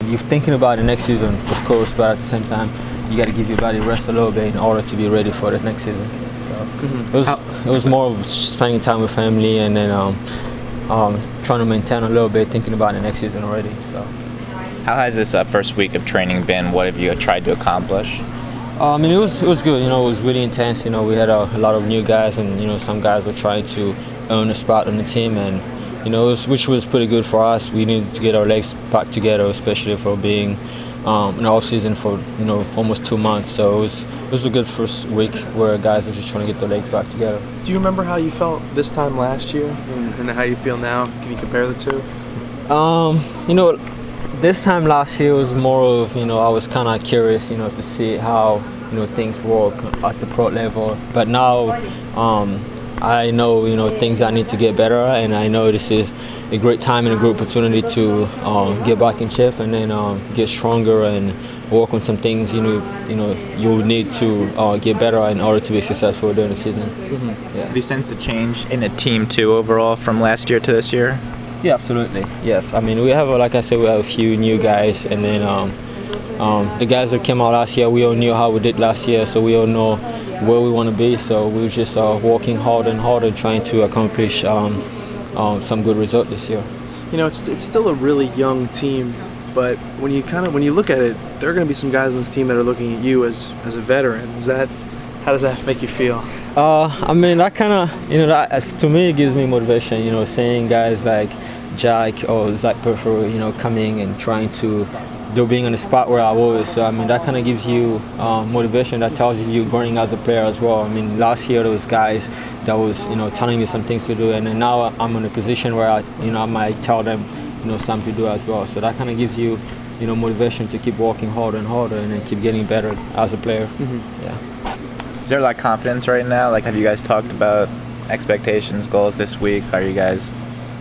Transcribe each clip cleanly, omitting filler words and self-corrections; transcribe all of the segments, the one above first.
you're thinking about the next season, of course, but at the same time, you got to give your body rest a little bit in order to be ready for the next season. So it was more of spending time with family and then trying to maintain a little bit, thinking about the next season already. So. How has this first week of training been? What have you tried to accomplish? I mean, it was good. You know, it was really intense. You know, we had a lot of new guys, and you know, some guys were trying to earn a spot on the team, and you know, which was pretty good for us. We needed to get our legs back together, especially for being in the off season for almost 2 months. So it was a good first week where guys were just trying to get their legs back together. Do you remember how you felt this time last year and how you feel now? Can you compare the two? You know, this time last year was more of, I was kind of curious, to see how, things work at the pro level. But now I know, things I need to get better, and I know this is a great time and a great opportunity to get back in shape and then get stronger and work on some things, you need to get better in order to be successful during the season. Yeah. Have you sensed a change in the team too overall from last year to this year? Yeah, absolutely. Yes, I mean, we have, like I said, we have a few new guys, and then the guys that came out last year, we all knew how we did last year, so we all know where we want to be. So we were just working harder and harder, trying to accomplish some good result this year. It's still a really young team, but when you look at it, there are going to be some guys on this team that are looking at you as a veteran. How does that make you feel? I mean, that kind of, that, to me, it gives me motivation, seeing guys like Jack or Zach Purfer, coming and trying to being on the spot where I was. So, I mean, that kind of gives you motivation. That tells you you're growing as a player as well. I mean, last year there was guys that was, telling me some things to do, and then now I'm in a position where I might tell them, something to do as well. So that kind of gives you, motivation to keep working harder and harder and then keep getting better as a player. Mm-hmm. Yeah. Is there a lot of confidence right now? Like, have you guys talked about expectations, goals this week? Are you guys?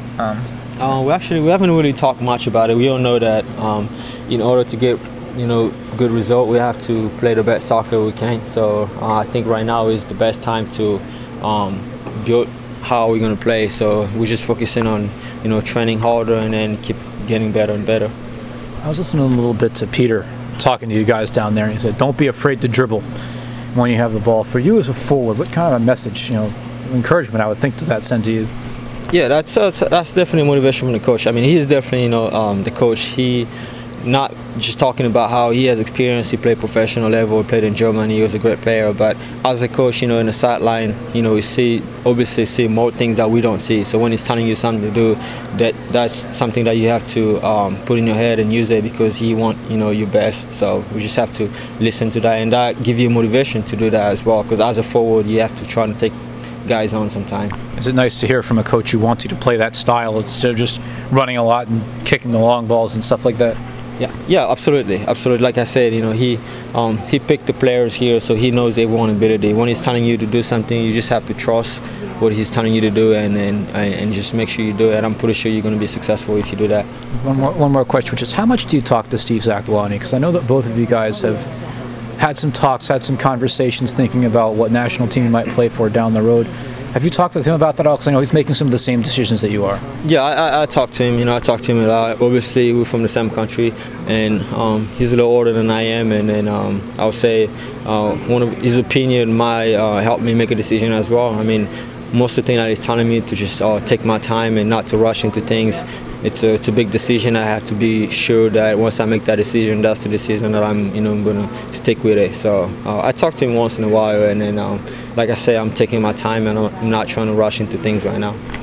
We haven't really talked much about it. We all know that in order to get good result, we have to play the best soccer we can. So I think right now is the best time to build how we're going to play. So we're just focusing on training harder and then keep getting better and better. I was listening a little bit to Peter talking to you guys down there, and he said, "Don't be afraid to dribble when you have the ball." For you as a forward, what kind of a message, encouragement, I would think, does that send to you? Yeah, that's definitely motivation from the coach. I mean, he's definitely, the coach. He not just talking about how he has experience. He played professional level, played in Germany. He was a great player. But as a coach, in the sideline, we obviously see more things that we don't see. So when he's telling you something to do, that's something that you have to put in your head and use it, because he wants your best. So we just have to listen to that, and that give you motivation to do that as well. Because as a forward, you have to try to take guys on sometime. Is it nice to hear from a coach who wants you to play that style instead of just running a lot and kicking the long balls and stuff like that? Yeah, absolutely. Like I said, he picked the players here, so he knows everyone's ability. When he's telling you to do something, you just have to trust what he's telling you to do, and just make sure you do it. I'm pretty sure you're going to be successful if you do that. One more question, which is, how much do you talk to Steve Zakuani? Because I know that both of you guys have had some talks, had some conversations, thinking about what national team you might play for down the road. Have you talked with him about that at all? Because I know he's making some of the same decisions that you are. Yeah, I talked to him. I talked to him a lot. Obviously, we're from the same country, and he's a little older than I am. And then I would say one of his opinion might help me make a decision as well. I mean, most of the thing that he's telling me to just take my time and not to rush into things. It's a big decision. I have to be sure that once I make that decision, that's the decision that I'm going to stick with it. So I talk to him once in a while, and then like I say, I'm taking my time and I'm not trying to rush into things right now.